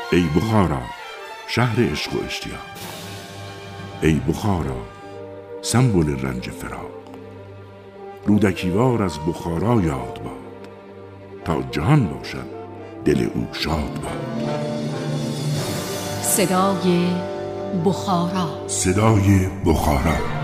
ای بخارا شهر عشق و اشتیاق، ای بخارا سمبل رنج فراق، رودکیوار از بخارا یاد باد، تا جهان باشد دل او شاد باد. صدای بخارا، صدای بخارا.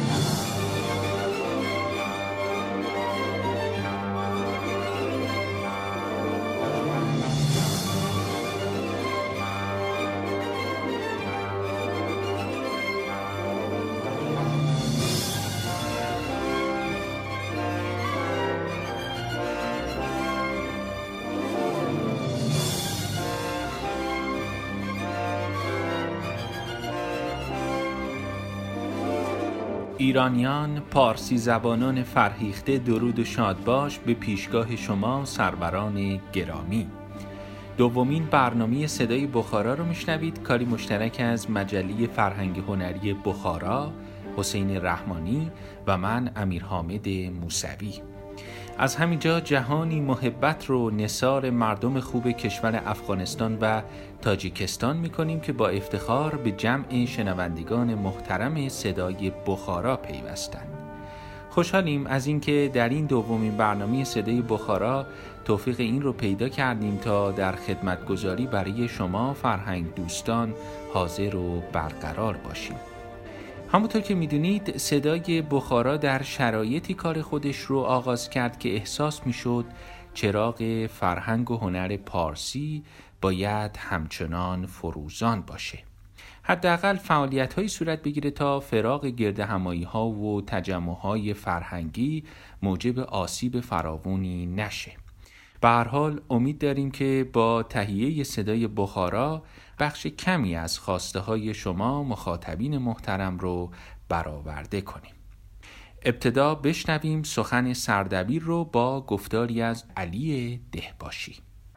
ایرانیان، پارسی زبانان فرهیخته، درود و شادباش به پیشگاه شما سروران گرامی. دومین برنامه صدای بخارا رو میشنوید، کاری مشترک از مجله فرهنگ هنری بخارا، حسین رحمانی و من امیرحامد موسوی. از همینجا جهانی محبت رو نثار مردم خوب کشور افغانستان و تاجیکستان میکنیم که با افتخار به جمع شنوندگان محترم صدای بخارا پیوستند. خوشحالیم از اینکه در این دومین برنامه صدای بخارا توفیق این رو پیدا کردیم تا در خدمتگزاری برای شما فرهنگ دوستان حاضر و برقرار باشیم. همونطور که میدونید صدای بخارا در شرایطی کار خودش رو آغاز کرد که احساس میشد چراغ فرهنگ و هنر پارسی باید همچنان فروزان باشه. حداقل فعالیت‌هایی صورت بگیره تا فراق گردهمایی‌ها و تجمع‌های فرهنگی موجب آسیب فراوانی نشه. به هر حال امید داریم که با تهیه صدای بخارا بخش کمی از خواسته های شما مخاطبین محترم رو برآورده کنیم. ابتدا بشنویم سخن سردبیر رو با گفتاری از علی دهباشی.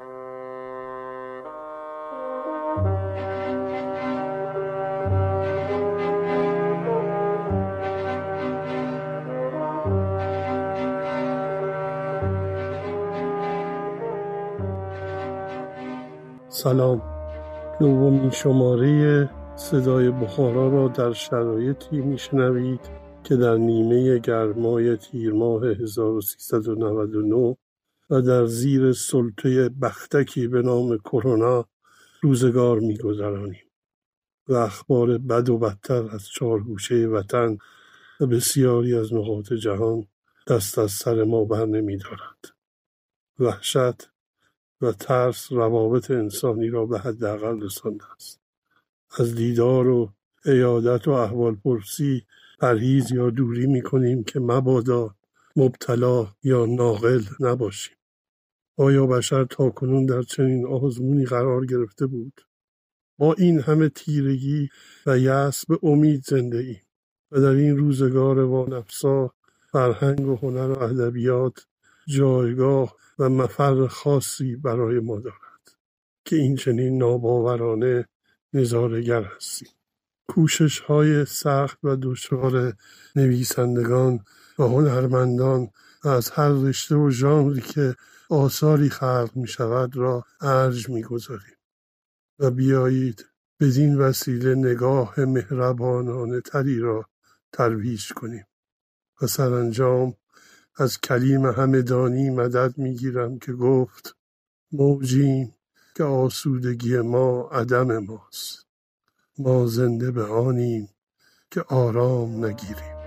سلام. دومین شماره صدای بخارا را در شرایطی میشنوید که در نیمه گرمای تیر ماه 1399 و در زیر سلطه بختکی به نام کرونا روزگار میگذرانیم و اخبار بد و بدتر از چهارگوشه وطن و بسیاری از نقاط جهان دست از سر ما بر نمی‌دارد. وحشت و ترس روابط انسانی را به حداقل رسانده است. از دیدار و عیادت و احوالپرسی پرهیز یا دوری می‌کنیم که مبادا مبتلا یا ناقل نباشیم. آیا بشر تاکنون در چنین آزمونی قرار گرفته بود؟ با این همه تیرگی و یأس به امید زنده ایم و در این روزگار وانفسا فرهنگ و هنر و ادبیات جایگاه و مفر خاصی برای ما دارد که این چنین ناباورانه نظاره‌گر هستیم. کوشش‌های سخت و دشوار نویسندگان و هنرمندان و از هر رشته و ژانری که آثاری خلق می‌شود را ارج می‌گذاریم و بیایید بدین وسیله نگاه مهربانانه تری را ترویج کنیم و سرانجام از کلیم همدانی مدد میگیرم که گفت موجیم که آسودگی ما عدم ماست، ما زنده به آنیم که آرام نگیریم.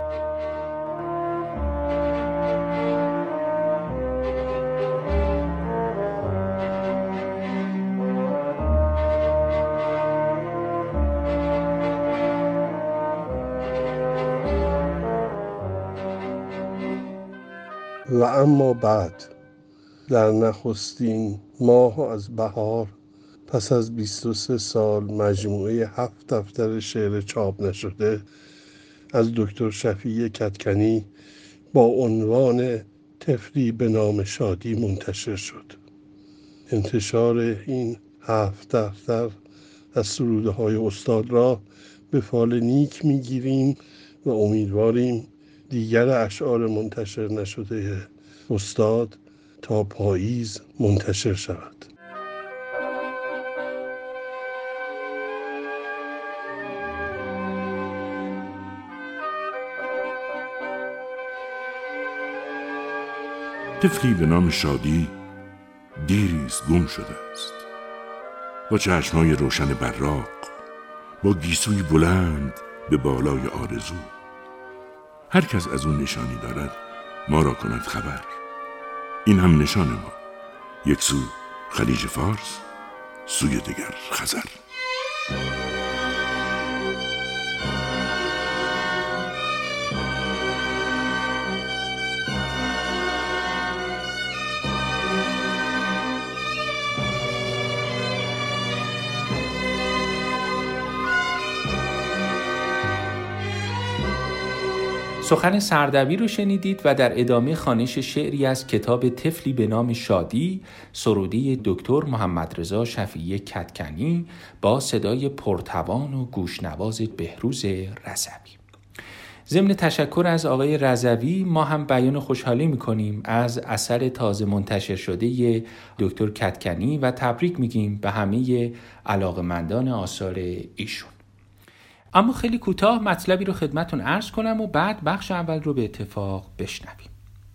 و اما بعد در نخستین ماه از بهار پس از 23 سال مجموعه 7 دفتر شعر چاپ نشده از دکتر شفیع کدکنی با عنوان طفلی به نام شادی منتشر شد. انتشار این 7 دفتر از سروده های استاد را به فال نیک میگیریم و امیدواریم دیگر اشعار منتشر نشده استاد تا پاییز منتشر شود. طفلی به نام شادی دیریست گم شده است، با چشمای روشن براق، با گیسوی بلند به بالای آرزو. هر کس از اون نشانی دارد ما را کند خبر. این هم نشان ما، یک سو خلیج فارس، سوی دیگر خزر. سخن سردبیر رو شنیدید و در ادامه خوانش شعری از کتاب طفلی به نام شادی، سروده دکتر محمدرضا شفیعی کدکنی با صدای پرتوان و گوشنواز بهروز رضوی. ضمن تشکر از آقای رضوی ما هم بیان خوشحالی می‌کنیم از اثر تازه منتشر شده دکتر کدکنی و تبریک میگیم به همه علاقه‌مندان آثار ایشون. اما خیلی کوتاه مطلبی رو خدمتون عرض کنم و بعد بخش اول رو به اتفاق بشنویم.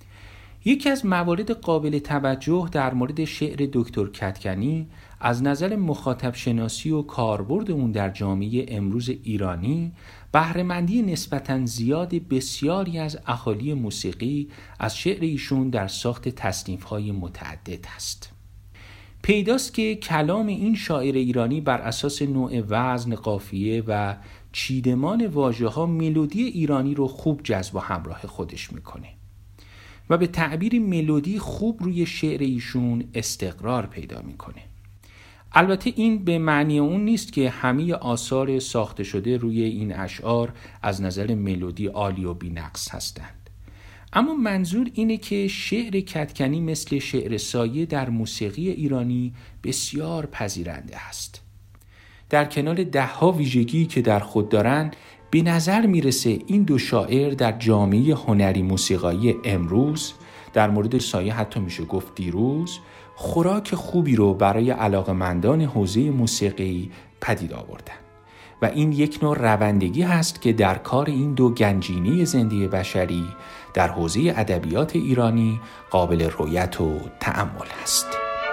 یکی از موارد قابل توجه در مورد شعر دکتر کدکنی از نظر مخاطب شناسی و کاربرد اون در جامعه امروز ایرانی، بهره‌مندی نسبتاً زیاد بسیاری از اهالی موسیقی از شعر ایشون در ساخت تصنیف‌های متعدد است. پیداست که کلام این شاعر ایرانی بر اساس نوع وزن، قافیه و چیدمان واژه‌ها ملودی ایرانی رو خوب جذب و همراه خودش میکنه و به تعبیر ملودی خوب روی شعر ایشون استقرار پیدا میکنه. البته این به معنی اون نیست که همه آثار ساخته شده روی این اشعار از نظر ملودی عالی و بی‌نقص هستند، اما منظور اینه که شعر کدکنی مثل شعر سایه در موسیقی ایرانی بسیار پذیرنده است. در کنار ده‌ها ویژگی که در خود دارن، به نظر میرسه این دو شاعر در جامعه هنری موسیقایی امروز، در مورد سایه حتی میشه گفت دیروز، خوراک خوبی رو برای علاقه‌مندان حوزه موسیقی پدید آوردن و این یک نوع روندگی هست که در کار این دو گنجینه زنده بشری در حوزه ادبیات ایرانی قابل رؤیت و تأمل است.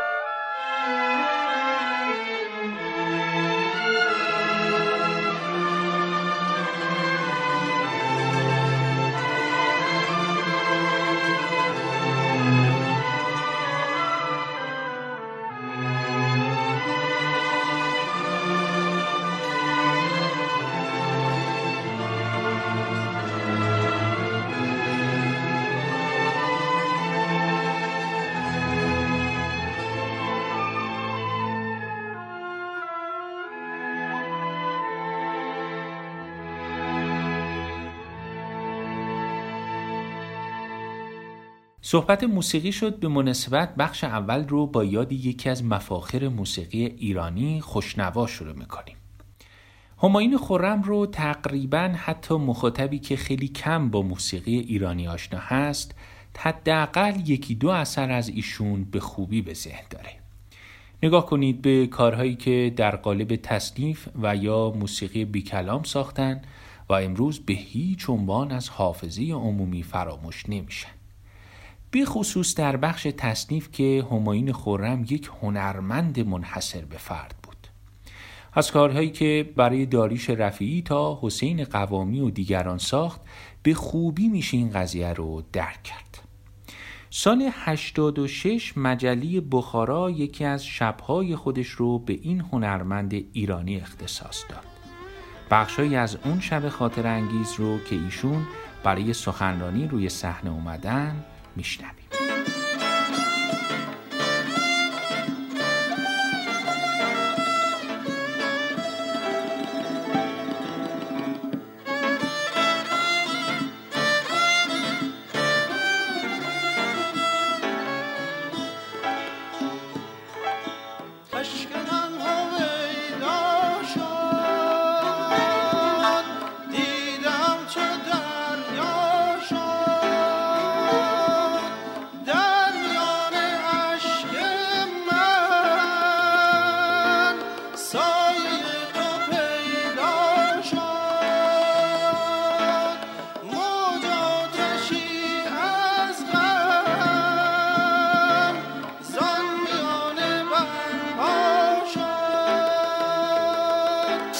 صحبت موسیقی شد، به مناسبت بخش اول رو با یاد یکی از مفاخر موسیقی ایرانی خوشنوا شروع میکنیم. همایون خرم رو تقریباً حتی مخاطبی که خیلی کم با موسیقی ایرانی آشنا هست، حداقل یکی دو اثر از ایشون به خوبی به ذهن داره. نگاه کنید به کارهایی که در قالب تصنیف و یا موسیقی بی کلام ساختن و امروز به هیچ عنوان از حافظه عمومی فراموش نمیشن. به خصوص در بخش تصنیف که همایون خرم یک هنرمند منحصر به فرد بود. از کارهایی که برای داریوش رفیعی تا حسین قوامی و دیگران ساخت، به خوبی میشه این قضیه رو درک کرد. سال 86 مجله بخارا یکی از شبهای خودش رو به این هنرمند ایرانی اختصاص داد. بخشایی از اون شب خاطر انگیز رو که ایشون برای سخنرانی روی صحنه اومدن میشنویم.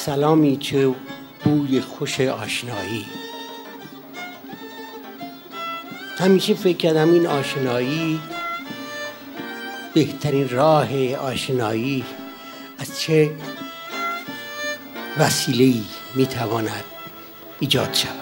سلامی چه بوی خوش آشنایی. همیشه فکر کردم این آشنایی، بهترین راه آشنایی از چه وسیله‌ای میتواند ایجاد شود.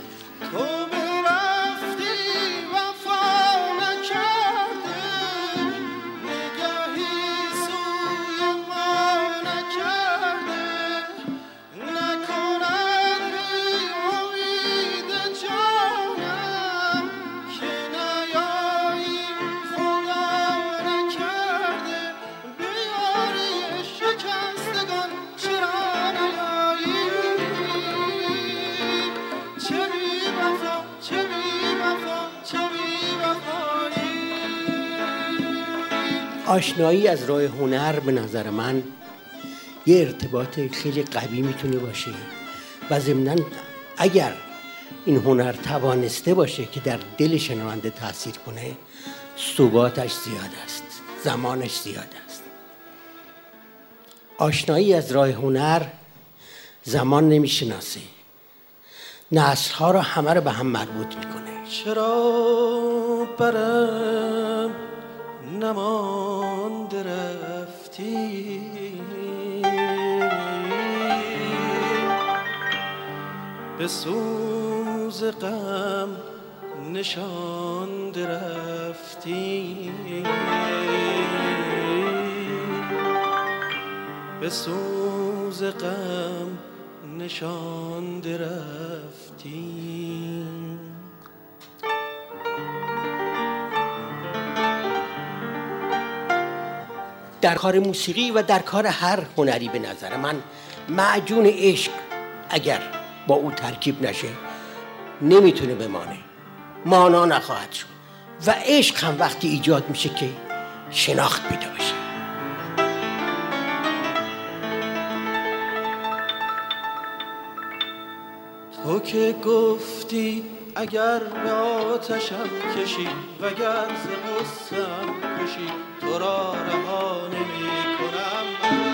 آشنایی از راه هنر به نظر من یه ارتباط خیلی قوی میتونه باشه و ضمناً اگر این هنر توانسته باشه که در دل شنونده تأثیر کنه، ثباتش زیاد است، زمانش زیاد است. آشنایی از راه هنر زمان نمیشناسه، نسل‌ها رو همه رو به هم مربوط میکنه. چرا برم نمانده رفتی، به سوز غم نشانده رفتی، به سوز غم نشانده رفتی. در کار موسیقی و در کار هر هنری به نظر من معجون عشق اگر با او ترکیب نشه نمیتونه بمانه، مانا نخواهد شد. و عشق هم وقتی ایجاد میشه که شناخت پیدا بشه. تو که گفتی اگر به آتشم کشی وگر ز غصه‌ام کشی، تو را رها نمی کنم.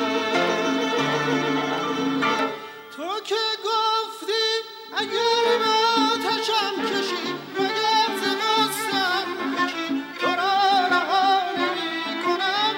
تو که گفتی اگر به آتشم کشی وگر ز غصه‌ام کشی، تو را رها نمی کنم.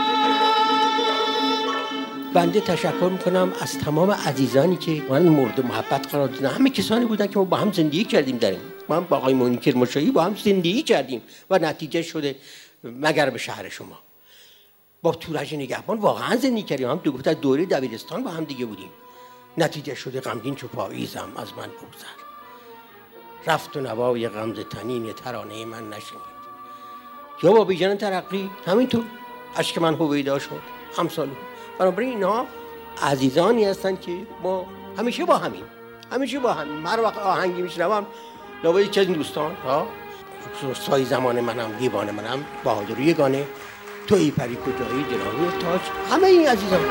بنده تشکر میکنم از تمام عزیزانی که من مورد محبت قرار دادن. همه کسانی بودن که ما با هم زندگی کردیم، داریم ما هم با آقای معینی کرمانشاهی با هم زندگی کردیم و نتیجه شده مگر به شهر شما. با تورج نگهبان واقعا زندگی کردیم، هم دو تا دوره دبیرستان با هم دیگه بودیم. نتیجه شده غمگین چو پاییزم از من بگذر، رفت و نوای غمزه تنین ترانه من نشنید. یا با بیژن ترقی همینطور اشک من هویدا شد، امثال. بنابراین اینها عزیزانی هستن که ما همیشه با همین، همیشه با همین. هر وقت آهنگی میشنوم لابد یکی از این دوستان سای زمان منم، دیوان منم، بهادری یگانه، تویی پری کجایی، جناحی تاج، همه این عزیزان.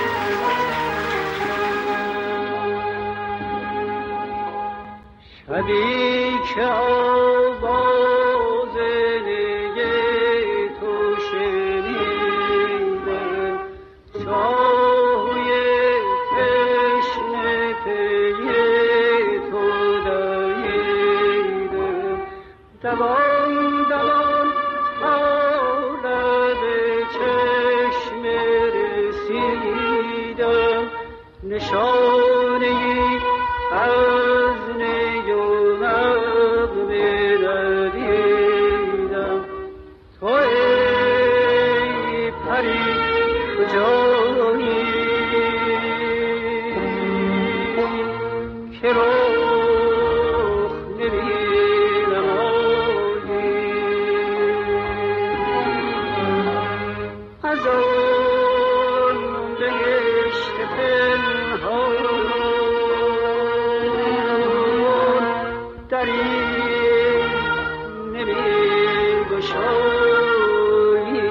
شبی که آواز نی تو شنیدم، چاهوی تشنه پی تو دویدم، دوان دوان تا لب چشم رسیدم، نشانه از نی و نغمه ندیدم. تو ای پری کجایی که رخ نمی‌نمایی، از آن بهشت پنهان دری نمی‌گشایی.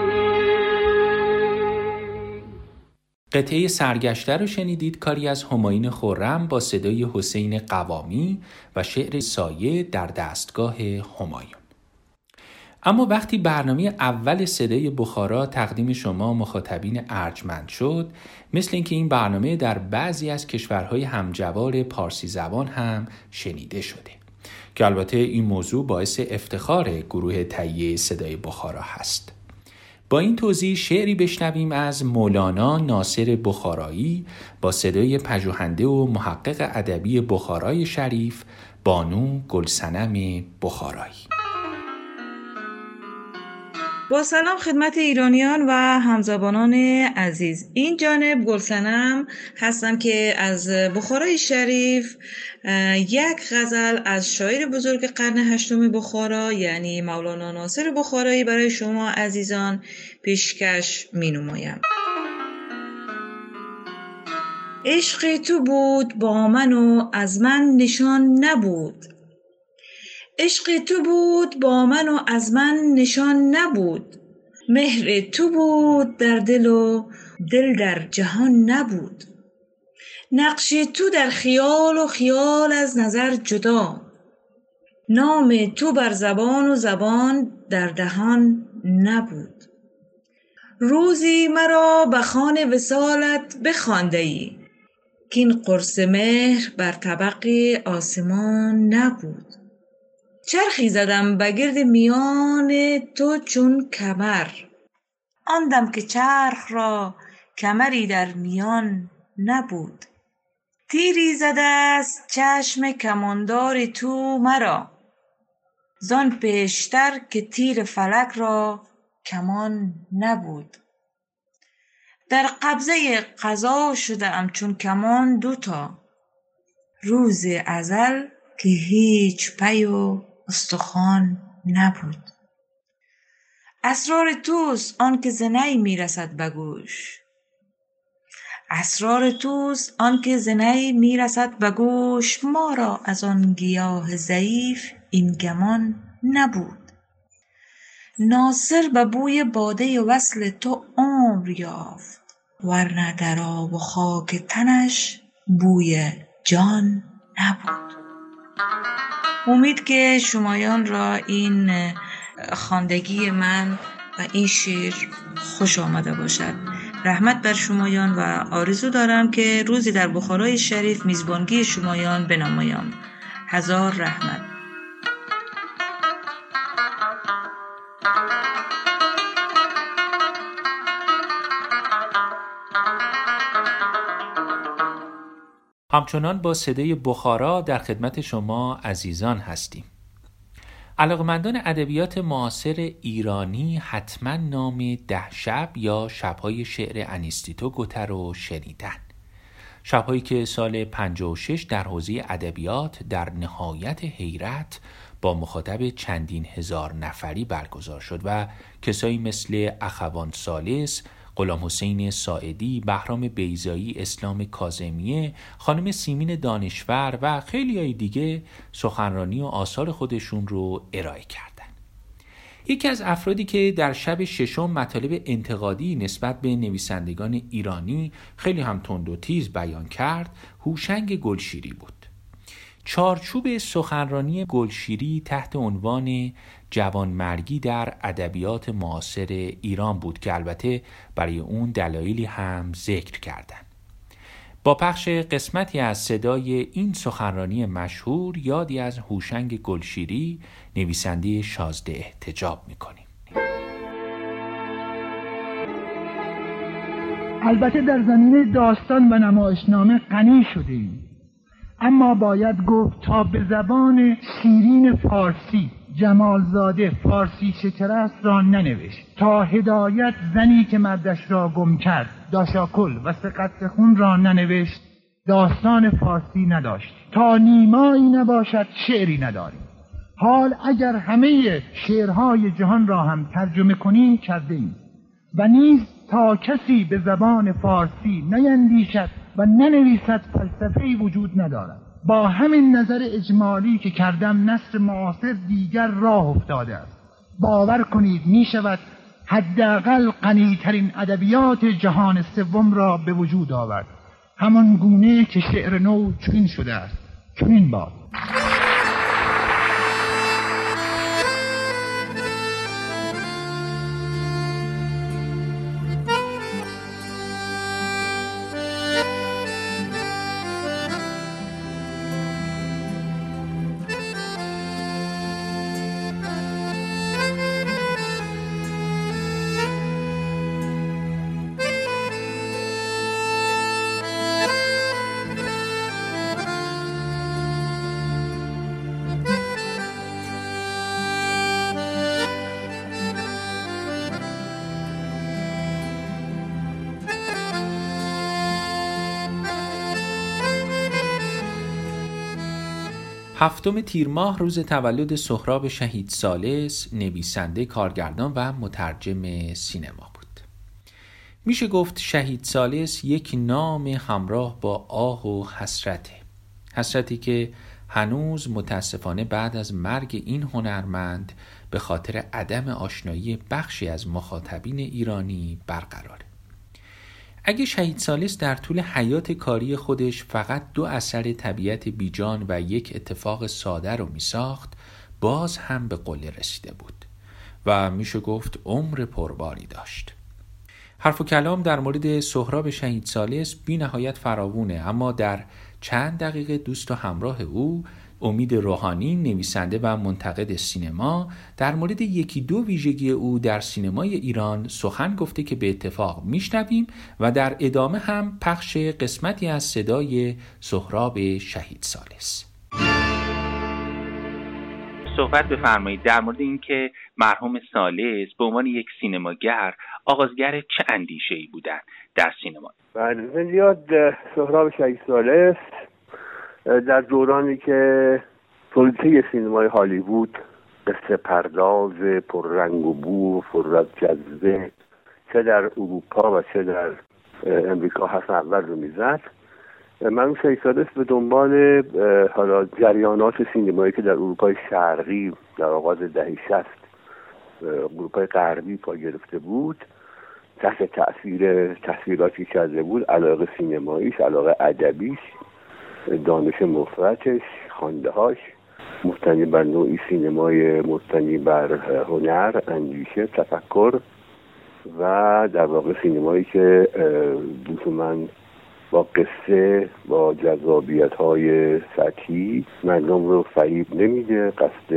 قطعه سرگشته رو شنیدید، کاری از همایون خرم با صدای حسین قوامی و شعر سایه در دستگاه همایون. اما وقتی برنامه اول صدای بخارا تقدیم شما مخاطبین ارجمند شد، مثل اینکه این برنامه در بعضی از کشورهای همجوار پارسی زبان هم شنیده شده، که البته این موضوع باعث افتخار گروه تهیه صدای بخارا هست. با این توضیح شعری بشنویم از مولانا ناصر بخارایی با صدای پژوهنده و محقق ادبی بخارای شریف بانو گلصنم بخارایی. با سلام خدمت ایرانیان و همزبانان عزیز. این جانب گلصنم هستم که از بخارای شریف یک غزل از شاعر بزرگ قرن هشتم بخارا یعنی مولانا ناصر بخارایی برای شما عزیزان پیشکش می نمایم. عشق تو بود با من و از من نشان نبود، عشق تو بود با من و از من نشان نبود، مهر تو بود در دل و دل در جهان نبود، نقش تو در خیال و خیال از نظر جدا، نام تو بر زبان و زبان در دهان نبود. روزی مرا به خوان وصالت بخوانده‌ای، کین قرص مهر بر طبق آسمان نبود. چرخی زدم بگرد میان تو چون کمر، آن دم که چرخ را کمری در میان نبود. تیری زده است چشم کماندار تو مرا، زان پیشتر که تیر فلک را کمان نبود. در قبضه قضا شدم چون کمان دوتا، روز ازل که هیچ پی و استخوان نبود. اسرار توست آن که زنی میرسد به گوش، اسرار توست آن که زنی میرسد به گوش، ما را از آن گیاه ضعیف این گمان نبود. ناصر به بوی باده وصل تو عمر یافت، ورنه در آب و خاک تنش بوی جان نبود. امید که شمایان را این خواندگی من و این شعر خوش آمده باشد. رحمت بر شمایان و آرزو دارم که روزی در بخارای شریف میزبانگی شمایان بنمایم. هزار رحمت. همچنان با صدای بخارا در خدمت شما عزیزان هستیم. علاقمندان ادبیات معاصر ایرانی حتما نام 10 شب یا شب‌های شعر انیستیتو گوته رو شنیدن. شب‌هایی که سال 56 در حوزه ادبیات در نهایت حیرت با مخاطب چندین هزار نفری برگزار شد و کسایی مثل اخوان ثالث، غلام حسین ساعدی، بهرام بیضایی، اسلام کاظمیه، خانم سیمین دانشور و خیلیای دیگه سخنرانی و آثار خودشون رو ارائه کردن. یکی از افرادی که در شب ششم مطالب انتقادی نسبت به نویسندگان ایرانی خیلی هم تند و تیز بیان کرد، هوشنگ گلشیری بود. چارچوب سخنرانی گلشیری تحت عنوان جوانمرگی در ادبیات معاصر ایران بود که البته برای اون دلایلی هم ذکر کردن. با پخش قسمتی از صدای این سخنرانی مشهور یادی از هوشنگ گلشیری نویسنده شازده احتجاب میکنیم. البته در زمینه داستان و نمایشنامه غنی شدیم، اما باید گفت تا به زبان شیرین فارسی جمالزاده فارسی شکرست را ننوشت، تا هدایت زنی که مردش را گم کرد داشاکل و سقط خون را ننوشت، داستان فارسی نداشت، تا نیمایی نباشد شعری نداریم. حال اگر همه شعرهای جهان را هم ترجمه کنیم کرده ایم و نیز تا کسی به زبان فارسی نیندیشد و ننویسد فلسفه‌ای وجود ندارد. با همین نظر اجمالی که کردم نثر معاصر دیگر راه افتاده است. باور کنید می شود حداقل غنی‌ترین ادبیات جهان سوم را به وجود آورد، همان گونه که شعر نو چنین شده است. چنین باد. 7 تیر ماه روز تولد سهراب شهید ثالث، نویسنده، کارگردان و مترجم سینما بود. میشه گفت شهید ثالث یک نام همراه با آه و حسرتی که هنوز متاسفانه بعد از مرگ این هنرمند به خاطر عدم آشنایی بخشی از مخاطبین ایرانی برقراره. اگه شهید ثالث در طول حیات کاری خودش فقط 2 اثر طبیعت بیجان و یک اتفاق ساده رو میساخت، باز هم به قله رسیده بود و میشه گفت عمر پرباری داشت. حرف و کلام در مورد سهراب شهید ثالث بی نهایت فراوونه، اما در چند دقیقه دوست و همراه او امید روحانی، نویسنده و منتقد سینما، در مورد 1-2 ویژگی او در سینمای ایران سخن گفته که به اتفاق میشنویم و در ادامه هم پخش قسمتی از صدای سهراب شهید ثالث. صحبت بفرمایید در مورد اینکه مرحوم ثالث به عنوان یک سینماگر آغازگر چه اندیشه‌ای بودند در سینما. من یاد سهراب شهید ثالث در دورانی که پلیسی سینمای هالیوود قصه پرداز پر رنگ و بو و پر از جذبه چه در اروپا و چه در امریکا حرف اول رو میزد، من شهید ثالث به دنبال حالا جریانات سینمایی که در اروپای شرقی در آغاز دهه 60 اروپای غربی پا گرفته بود، تحت تأثیر تحصیلاتی کرده بود، علاقه سینماییش، علاقه ادبیش، دانش مفرطش، خوانده‌هاش مبتنی بر نوعی سینمای مبتنی بر هنر، اندیشه، تفکر و در واقع سینمایی که لزوماً با قصه، با جذابیت‌های سطحی مردم رو فریب نمیده، قصد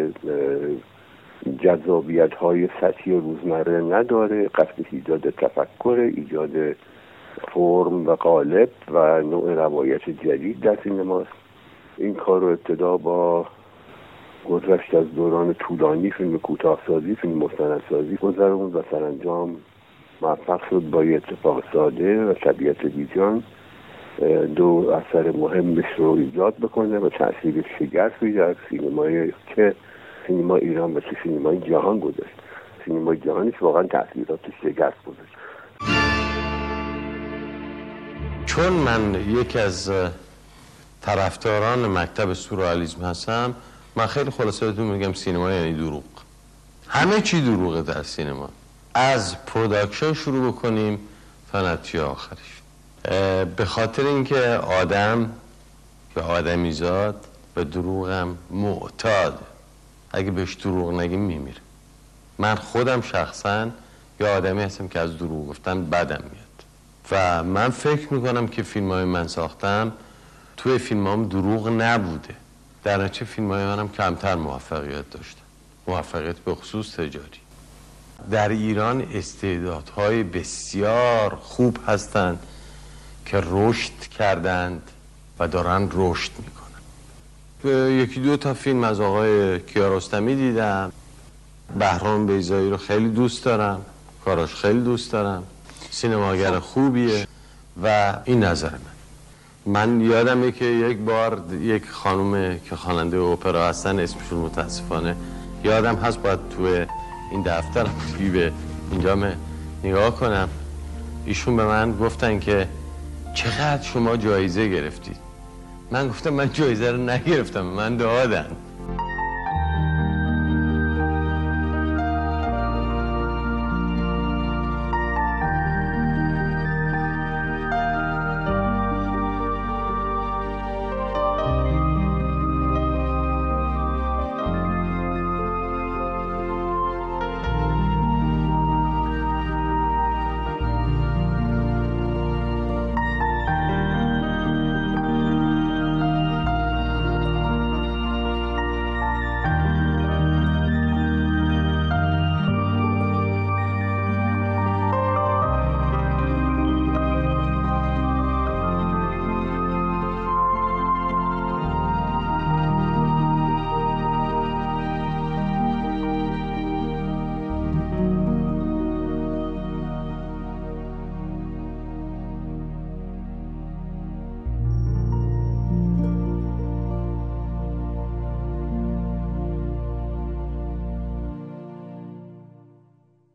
جذابیت‌های سطحی روزمره نداره، قصد ایجاد تفکر، ایجاد فرم و قالب و نوع روایت جدید در سینماست. این کار رو ابتدا با گذشت از دوران طولانی فیلم کوتاه‌سازی، فیلم مستندسازی گذروند و سرانجام موفق شد با یه اتفاق ساده و طبیعت بیجان 2 اثر مهمش رو ایجاد بکنه و تأثیر شگرفی در سینمای که سینما ایران و سینمای جهان گذاشت. سینمای جهانیش واقعا تأثیرات شگرف گذاشت. چون من یکی از طرفداران مکتب سورئالیسم هستم، من خیلی خلاصه بهتون میگم سینما یعنی دروغ. همه چی دروغه در سینما، از پروداکشن شروع بکنیم تا نتیجه آخرش. به خاطر اینکه آدم که آدمیزاد به دروغم معتاد، اگه بهش دروغ نگیم میمیره. من خودم شخصا یه آدمی هستم که از دروغ گفتن بدم میاد و من فکر میکنم که فیلم‌های من ساختم توی فیلمام دروغ نبوده، در نتیجه فیلم‌های منم کمتر موفقیت داشته، موفقیت به خصوص تجاری. در ایران استعدادهای بسیار خوب هستند که رشد کردند و دارن رشد میکنن. 1-2 تا فیلم از آقای کیارستمی دیدم. بهرام بیضایی رو خیلی دوست دارم، کاراش خیلی دوست دارم، سینماگر خوبیه و این نظر من یادمه که یک بار یک خانم که خواننده اپرا هستن، اسمشون متاسفانه یادم هست، باید توی این دفتر به اینجا نگاه کنم، ایشون به من گفتن که چقدر شما جایزه گرفتید؟ من گفتم من جایزه رو نگرفتم، من دادن.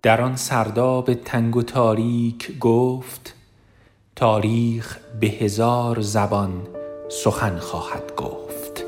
در آن سرداب تنگ و تاریک گفت، تاریخ به 1000 زبان سخن خواهد گفت.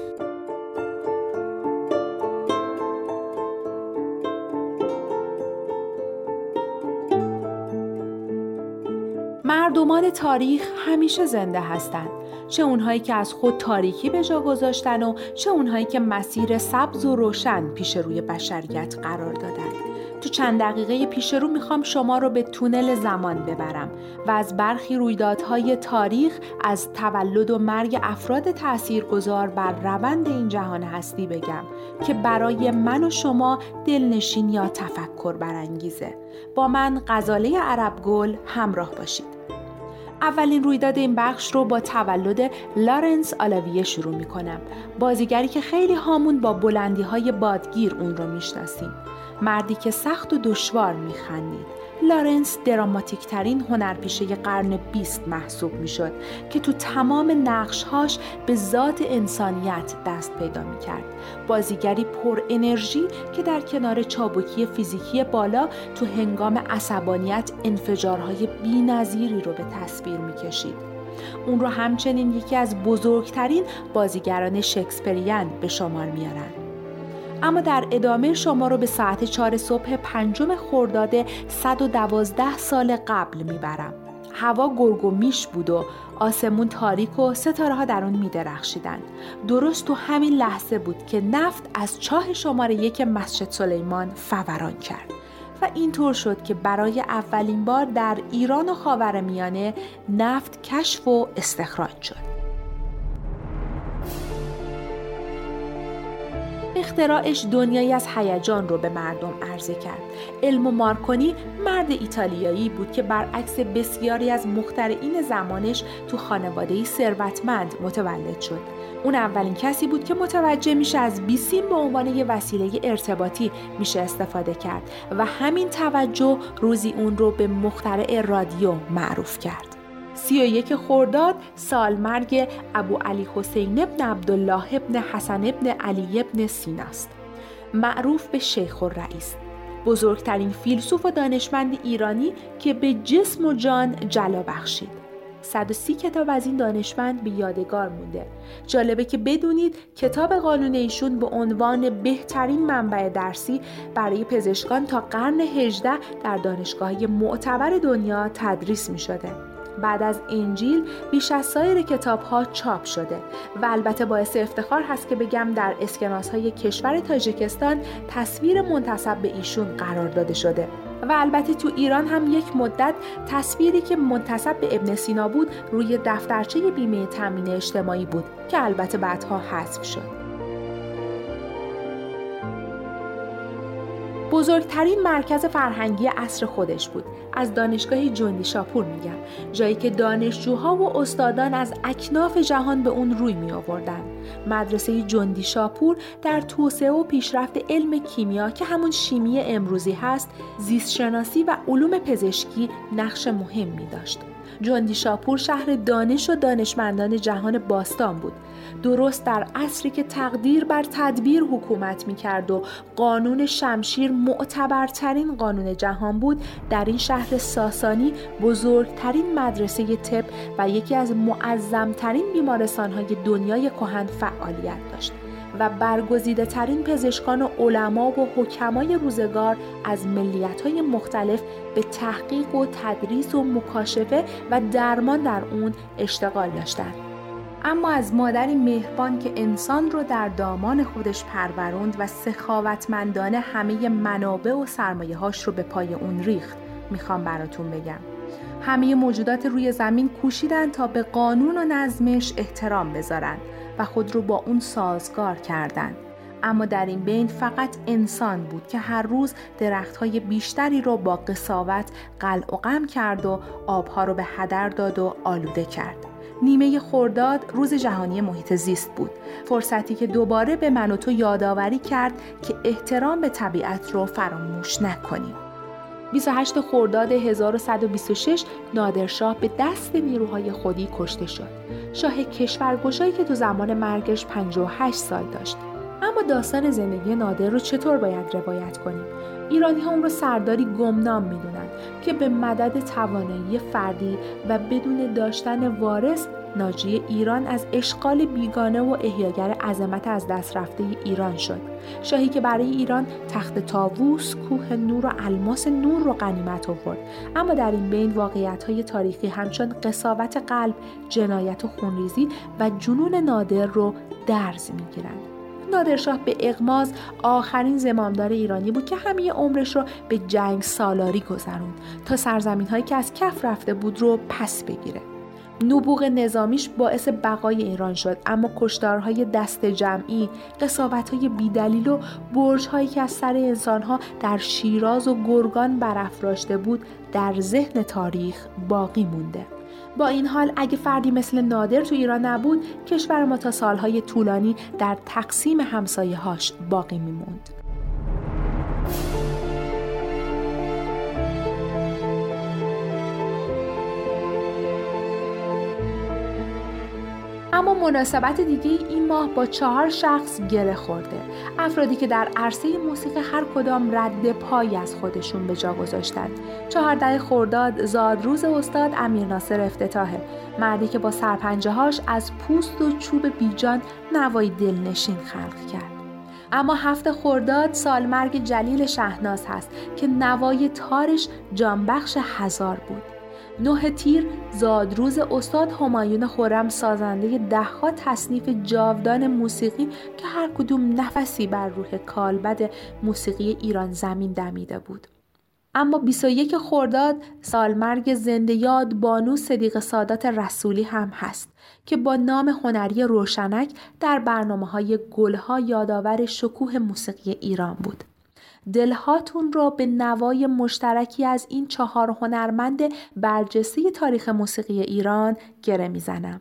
مردمان تاریخ همیشه زنده هستند، چه اونهایی که از خود تاریکی به جا گذاشتن و چه اونهایی که مسیر سبز و روشن پیش روی بشریت قرار دادن. تو چند دقیقه پیش رو میخوام شما رو به تونل زمان ببرم و از برخی رویدادهای تاریخ، از تولد و مرگ افراد تاثیرگذار بر روند این جهان هستی بگم که برای من و شما دلنشین یا تفکر برانگیزه. با من غزاله عربگل همراه باشید. اولین رویداد این بخش رو با تولد لارنس آلاویه شروع میکنم. بازیگری که خیلی هامون با بلندی‌های بادگیر اون رو میشناسیم. مردی که سخت و دشوار میخندید. لارنس دراماتیک ترین هنرپیشه قرن 20 محسوب میشد که تو تمام نقشهاش به ذات انسانیت دست پیدا میکرد. بازیگری پر انرژی که در کنار چابکی فیزیکی بالا تو هنگام عصبانیت انفجارهای بی‌نظیری رو به تصویر میکشید. اون رو همچنین یکی از بزرگترین بازیگران شکسپریان به شمار میارن. اما در ادامه شما رو به ساعت 4 صبح 5 خرداد 112 سال قبل میبرم. هوا گرگ و میش بود و آسمون تاریک و ستاره ها در اون میدرخشیدند. درست تو همین لحظه بود که نفت از چاه شماره 1 مسجد سلیمان فوران کرد و اینطور شد که برای اولین بار در ایران و خاورمیانه نفت کشف و استخراج شد. اختراعش دنیایی از هیجان رو به مردم عرضه کرد. علمو مارکونی مرد ایتالیایی بود که برعکس بسیاری از مخترعین زمانش تو خانواده‌ای ثروتمند متولد شد. اون اولین کسی بود که متوجه میشه از بیسیم به عنوان یه وسیله ارتباطی میشه استفاده کرد و همین توجه روزی اون رو به مخترع رادیو معروف کرد. 31 خرداد سال مرگ ابو علی حسین ابن عبدالله ابن حسن ابن علی ابن سینا است. معروف به شیخ الرئیس، بزرگترین فیلسوف و دانشمند ایرانی که به جسم و جان جلا بخشید. 130 کتاب از این دانشمند به یادگار مونده. جالبه که بدونید کتاب قانون ایشون به عنوان بهترین منبع درسی برای پزشکان تا قرن 18 در دانشگاه‌های معتبر دنیا تدریس می شده. بعد از انجیل بیش از سایر کتاب‌ها چاپ شده و البته باعث افتخار هست که بگم در اسکناس‌های کشور تاجیکستان تصویر منتسب به ایشون قرار داده شده و البته تو ایران هم یک مدت تصویری که منتسب به ابن سینا بود روی دفترچه بیمه تامین اجتماعی بود که البته بعدها حذف شد. بزرگترین مرکز فرهنگی عصر خودش بود. از دانشگاه جندی شاپور میگم، جایی که دانشجوها و استادان از اکناف جهان به اون روی می آوردن. مدرسه جندی شاپور در توسعه و پیشرفت علم کیمیا که همون شیمی امروزی هست، زیست شناسی و علوم پزشکی نقش مهمی داشت. جندی شاپور شهر دانش و دانشمندان جهان باستان بود. درست در عصری که تقدیر بر تدبیر حکومت می‌کرد و قانون شمشیر معتبرترین قانون جهان بود، در این شهر ساسانی بزرگترین مدرسه طب و یکی از معظمترین بیمارستان‌های دنیای کهن فعالیت داشت و برگزیده ترین پزشکان و علما و حکمای روزگار از ملیت‌های مختلف به تحقیق و تدریس و مکاشفه و درمان در اون اشتغال داشتند. اما از مادری مهربان که انسان رو در دامان خودش پروروند و سخاوتمندانه همه منابع و سرمایه‌هاش رو به پای اون ریخت، میخوام براتون بگم. همه موجودات روی زمین کوشیدن تا به قانون و نظمش احترام بذارن و خود رو با اون سازگار کردن. اما در این بین فقط انسان بود که هر روز درخت‌های بیشتری رو با قساوت قلع و قم کرد و آبها رو به هدر داد و آلوده کرد. نیمه خرداد روز جهانی محیط زیست بود، فرصتی که دوباره به من و تو یادآوری کرد که احترام به طبیعت رو فراموش نکنیم. 28 خرداد 1126 نادرشاه به دست نیروهای خودی کشته شد. شاه کشورگشایی که تو زمان مرگش 58 سال داشت. اما داستان زندگی نادر رو چطور باید روایت کنیم؟ ایرانی‌ها اون رو سرداری گمنام میدونن که به مدد توانایی فردی و بدون داشتن وارث ناجی ایران از اشغال بیگانه و احیاگر عظمت از دست رفته ایران شد. شاهی که برای ایران تخت طاووس، کوه نور و الماس نور رو غنیمت آورد، اما در این بین واقعیت‌های تاریخی همچون قساوت قلب، جنایت و خونریزی و جنون نادر رو درز می‌گیرند. نادرشاه به اغماض آخرین زمامدار ایرانی بود که همه عمرش رو به جنگ سالاری گذروند تا سرزمین‌هایی که از کف رفته بود رو پس بگیره. نبوغ نظامیش باعث بقای ایران شد، اما کشتارهای دست جمعی، قساوت‌های بی‌دلیل و برج‌هایی که از سر انسان‌ها در شیراز و گرگان برافراشته بود در ذهن تاریخ باقی مونده. با این حال اگه فردی مثل نادر تو ایران نبود، کشور ما تا سالهای طولانی در تقسیم همسایه‌هاش باقی میموند. اما مناسبت دیگه این ماه با 4 شخص گره خورده. افرادی که در عرصه موسیقی هر کدام رد پای از خودشون به جا گذاشتند. 14 خرداد زادروز استاد امیرناصر افتتاحه. مردی که با سرپنجه‌هاش از پوست و چوب بیجان نوای دلنشین خلق کرد. اما 7 خرداد سالمرگ جلیل شهناز هست که نوای تارش جانبخش هزار بود. 9 تیر زادروز استاد همایون خرم، سازنده ده‌ها تصنیف جاودان موسیقی که هر کدوم نفسی بر روح کالبد موسیقی ایران زمین دمیده بود. اما 21 خرداد سالمرگ زنده یاد بانو صدیق سادات رسولی هم هست که با نام هنری روشنک در برنامه‌های گلها یادآور شکوه موسیقی ایران بود. دلهاتون رو به نوای مشترکی از این 4 هنرمند برجسته تاریخ موسیقی ایران گره میزنم.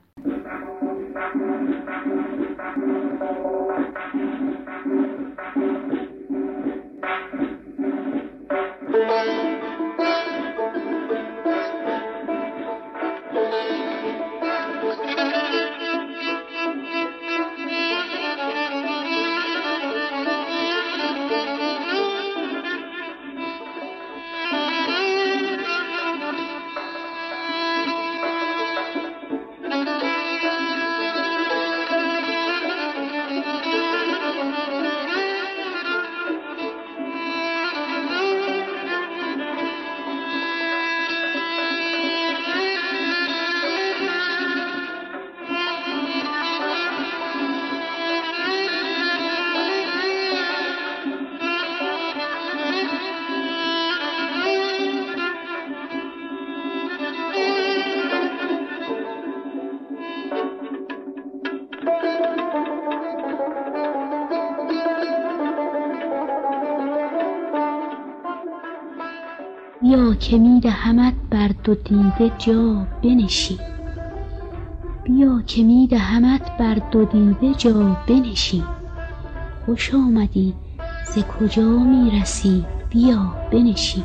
بیا که میدهمت بر دو دیده جا بنشین، بیا که میدهمت بر دو دیده جا بنشین، خوش آمدی ز کجا میرسی بیا بنشین،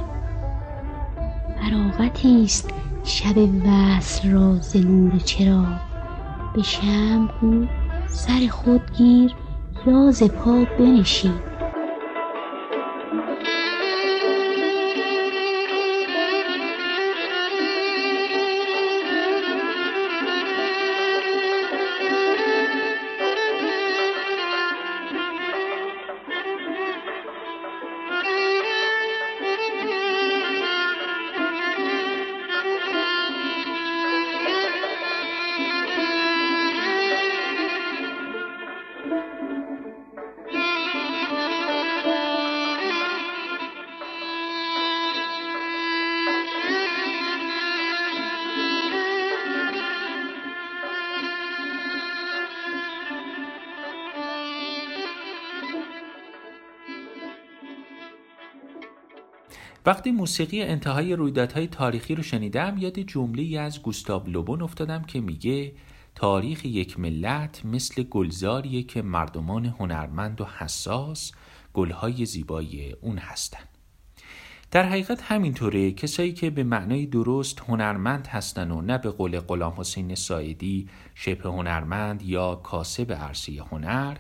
فراغتی است شب وصل را ز نور چراغ، به شمع گو سر خود گیر یا ز پا بنشین. وقتی موسیقی انتهای رویدادهای تاریخی رو شنیدم یاد جمله‌ای از گوستاو لوبون افتادم که میگه تاریخ یک ملت مثل گلزاریه که مردمان هنرمند و حساس گلهای زیبای اون هستن. در حقیقت همینطوره. کسایی که به معنای درست هنرمند هستن و نه به قول غلام حسین ساعدی شبه هنرمند یا کاسب عرصه هنر،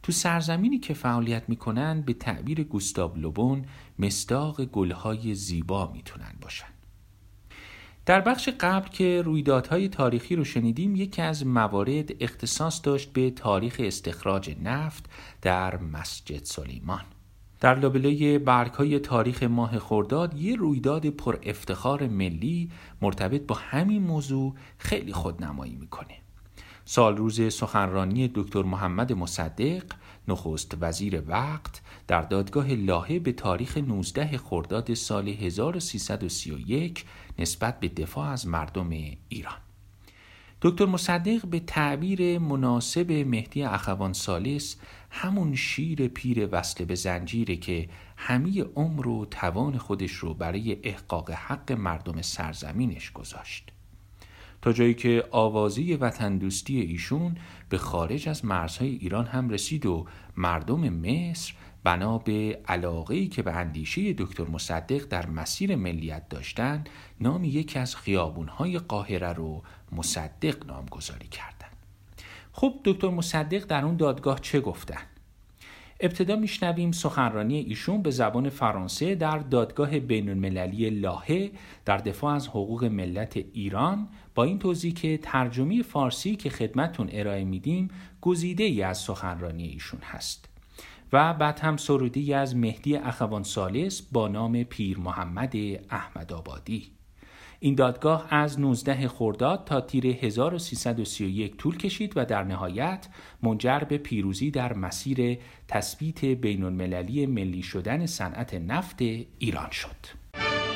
تو سرزمینی که فعالیت میکنن به تعبیر گوستاو لوبون مصداق گلهای زیبا میتونن باشن. در بخش قبل که رویدادهای تاریخی رو شنیدیم، یکی از موارد اختصاص داشت به تاریخ استخراج نفت در مسجد سلیمان. در لابلای برگ‌های تاریخ ماه خرداد یه رویداد پر افتخار ملی مرتبط با همین موضوع خیلی خودنمایی میکنه. سالروز سخنرانی دکتر محمد مصدق، نخست وزیر وقت، در دادگاه لاهه به تاریخ 19 خرداد سال 1331 نسبت به دفاع از مردم ایران. دکتر مصدق به تعبیر مناسب مهدی اخوان ثالث همون شیر پیر وصل به زنجیره که همه عمر و توان خودش رو برای احقاق حق مردم سرزمینش گذاشت، تا جایی که آوازه وطن دوستی ایشون به خارج از مرزهای ایران هم رسید و مردم مصر بنا به علاقه‌ای که به اندیشه دکتر مصدق در مسیر ملیت داشتن، نام یکی از خیابون‌های قاهره رو مصدق نامگذاری کردن. خب دکتر مصدق در اون دادگاه چه گفتن؟ ابتدا میشنویم سخنرانی ایشون به زبان فرانسه در دادگاه بین‌المللی لاهه در دفاع از حقوق ملت ایران، با این توضیح که ترجمه فارسی که خدمتتون ارائه میدیم گزیده ای از سخنرانی ایشون هست و بعد هم سرودی از مهدی اخوان ثالث با نام پیر محمد احمدآبادی. این دادگاه از 19 خرداد تا تیر 1331 طول کشید و در نهایت منجر به پیروزی در مسیر تثبیت بین‌المللی ملی شدن صنعت نفت ایران شد.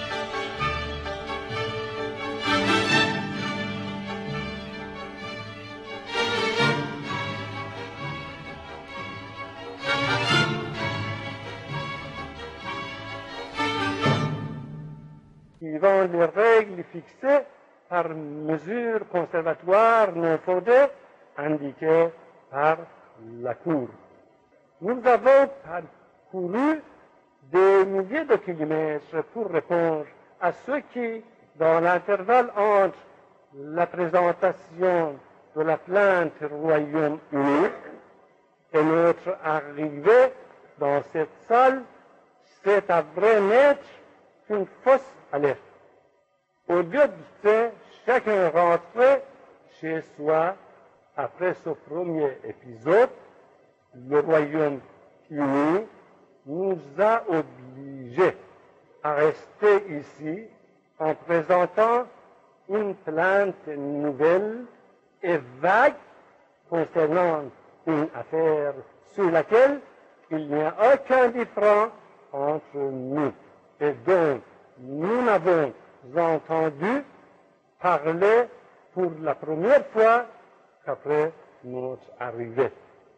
suivant les règles fixées par mesures conservatoires non fondées indiquées par la Cour. Nous avons parcouru des milliers de kilomètres pour répondre à ceux qui, dans l'intervalle entre la présentation de la plainte Royaume-Uni et notre arrivée dans cette salle, s'est avéré naître une fausse alerte. Au lieu de faire chacun rentrer chez soi après ce premier épisode, le Royaume-Uni nous a obligés à rester ici en présentant une plainte nouvelle et vague concernant une affaire sur laquelle il n'y a aucun différend entre nous et donc nous n'avons entendu parler pour la première fois qu'après notre arrivée.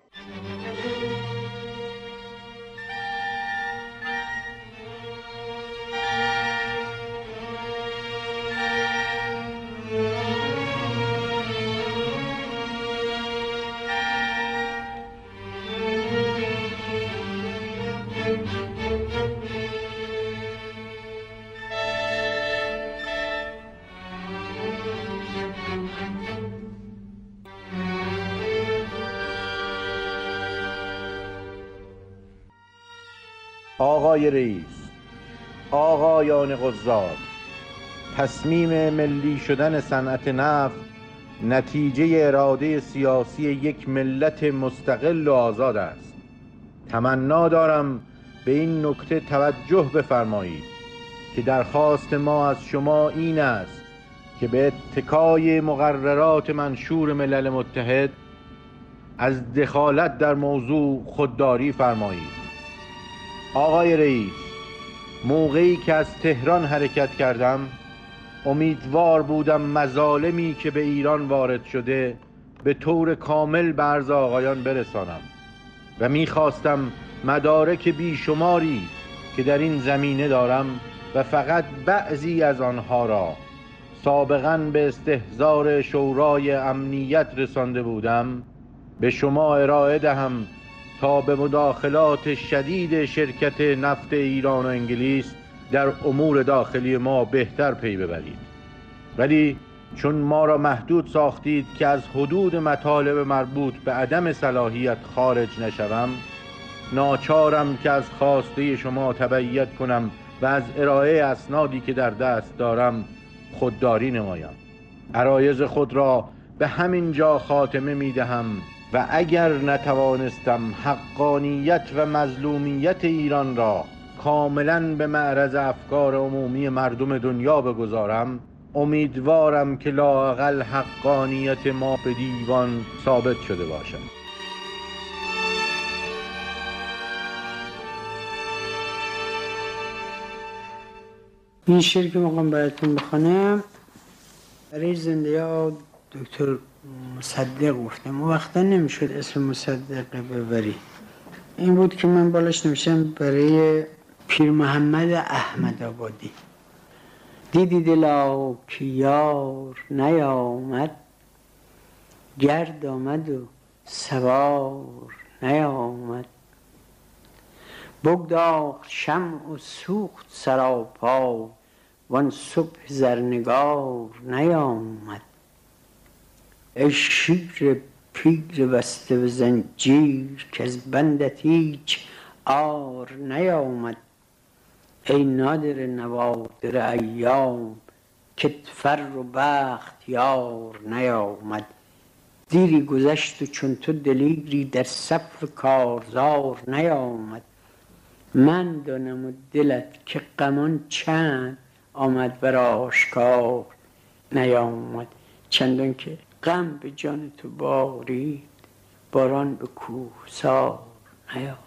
آقای رئیس، آقایان قضات، تصمیم ملی شدن صنعت نفت نتیجه اراده سیاسی یک ملت مستقل و آزاد است. تمنا دارم به این نکته توجه بفرمایید که درخواست ما از شما این است که به اتکای مقررات منشور ملل متحد از دخالت در موضوع خودداری فرمایید. آقای رئیس، موقعی که از تهران حرکت کردم امیدوار بودم مظالمی که به ایران وارد شده به طور کامل به عرض آقایان برسانم و میخواستم مدارک بیشماری که در این زمینه دارم و فقط بعضی از آنها را سابقاً به استحضار شورای امنیت رسانده بودم به شما ارائه دهم تا به مداخلات شدید شرکت نفت ایران و انگلیس در امور داخلی ما بهتر پی ببرید. ولی چون ما را محدود ساختید که از حدود مطالب مربوط به عدم صلاحیت خارج نشوم، ناچارم که از خواسته شما تبعیت کنم و از ارائه اسنادی که در دست دارم خودداری نمایم. عرایض خود را به همین جا خاتمه می دهم و اگر نتوانستم حقانیت و مظلومیت ایران را کاملا به معرض افکار عمومی مردم دنیا بگذارم، امیدوارم که لااقل حقانیت ما به دیوان ثابت شده باشد. این شعر که میخوام براتون بخونم برای زنده ها دکتر مصدق گفتم. اون وقتا نمیشد اسم مصدق ببری. این بود که من بالاش نوشتم برای پیر محمد احمد آبادی. دیدی دلا که یار نیامد، گرد آمد و سوار نیامد. بگداخت شمع و سوخت سراپا، وان صبح زرنگار نیامد. ای شیر پیر بسته به زنجیر، که از بندت هیچ عار نیامد. ای نادر نوادر ایام، که فر و بخت یار نیامد. دیری گذشت و چون تو دلیری، در صف کارزار نیامد. من دانم و دلت که غمان چند، آمد بر آشکار نیامد. چندان که غم به جان تو بارید، باران به کوهسار نیامد.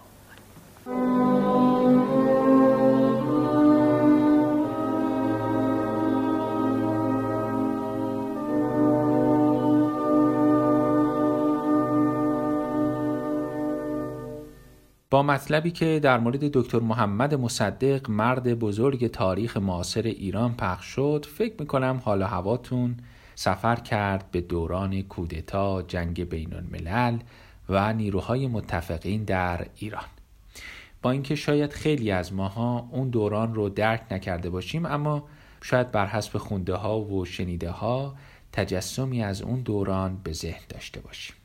با مطلبی که در مورد دکتر محمد مصدق، مرد بزرگ تاریخ معاصر ایران پخش شد، فکر میکنم حال و هواتون سفر کرد به دوران کودتا، جنگ بین الملل و نیروهای متفقین در ایران. با اینکه شاید خیلی از ماها اون دوران رو درک نکرده باشیم، اما شاید بر حسب خونده ها و شنیده ها تجسمی از اون دوران به ذهن داشته باشیم.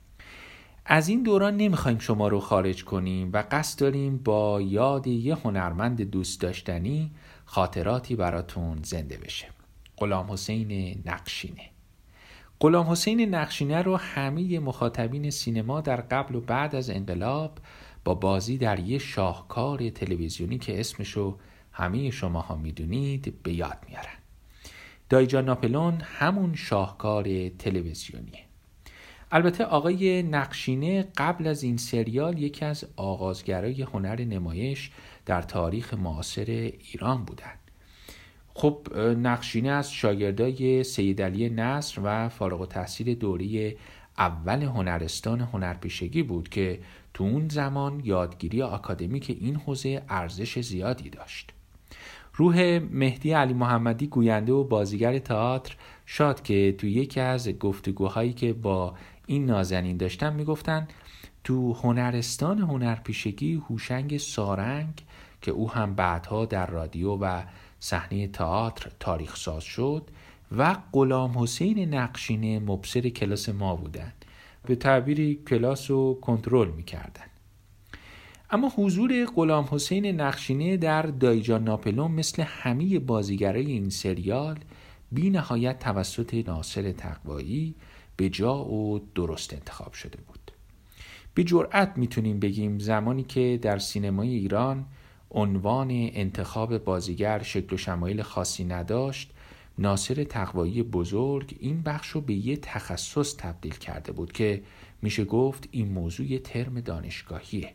از این دوران نمیخوایم شما رو خارج کنیم و قصد داریم با یاد یه هنرمند دوست داشتنی خاطراتی براتون زنده بشه. غلام حسین نقشینه. غلام حسین نقشینه رو همه مخاطبین سینما در قبل و بعد از انقلاب با بازی در یه شاهکار تلویزیونی که اسمشو همه شماها میدونید به یاد میارن. دایجان ناپلون همون شاهکار تلویزیونیه. البته آقای نقشینه قبل از این سریال یکی از آغازگرای هنر نمایش در تاریخ معاصر ایران بودند. خب نقشینه از شاگردای سید علی نصر و فارغ التحصیل دوره اول هنرستان هنرپیشگی بود که تو اون زمان یادگیری آکادمیک این حوزه ارزش زیادی داشت. روح مهدی علی محمدی گوینده و بازیگر تئاتر شاد که تو یکی از گفتگوهایی که با این نازنین داشتن میگفتن تو هنرستان هنرپیشگی هوشنگ سارنگ که او هم بعدها در رادیو و صحنه تئاتر تاریخ ساز شد و غلام حسین نقشینه مبصر کلاس ما بودن، به تعبیری کلاس رو کنترل میکردن. اما حضور غلام حسین نقشینه در دایجان ناپلون مثل همه بازیگرای این سریال بی نهایت توسط ناصر تقوایی به جا و درست انتخاب شده بود. به جرئت میتونیم بگیم زمانی که در سینمای ایران عنوان انتخاب بازیگر شکل و شمایل خاصی نداشت، ناصر تقوایی بزرگ این بخش رو به یه تخصص تبدیل کرده بود که میشه گفت این موضوع یه ترم دانشگاهیه.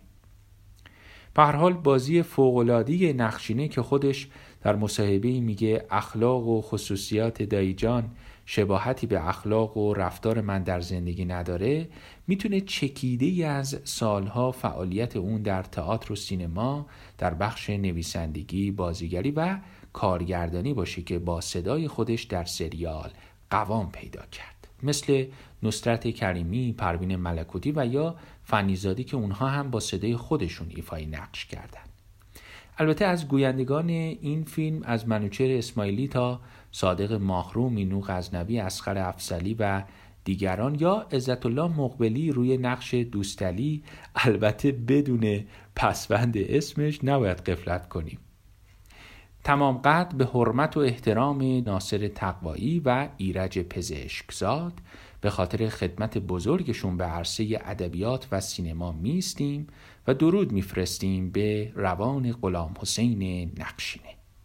به هر حال بازی فوق‌العاده نقشینه که خودش در مصاحبه‌ای میگه اخلاق و خصوصیات دایجان شباهتی به اخلاق و رفتار من در زندگی نداره، میتونه چکیده‌ای از سالها فعالیت اون در تئاتر و سینما در بخش نویسندگی، بازیگری و کارگردانی باشه که با صدای خودش در سریال قوام پیدا کرد، مثل نصرت کریمی، پروین ملکوتی و یا فنیزادی که اونها هم با صدای خودشون ایفای نقش کردن. البته از گویندگان این فیلم از منوچهر اسماعیلی تا صادق ماهرو، مینو غزنوی، اصغر افضلی و دیگران یا عزت الله مقبلی روی نقش دوستعلی، البته بدون پسوند اسمش، نباید غفلت کنیم. تمام قد به حرمت و احترام ناصر تقوایی و ایرج پزشکزاد به خاطر خدمت بزرگشون به عرصه ادبیات و سینما میستیم و درود میفرستیم به روان غلام حسین نقشینه.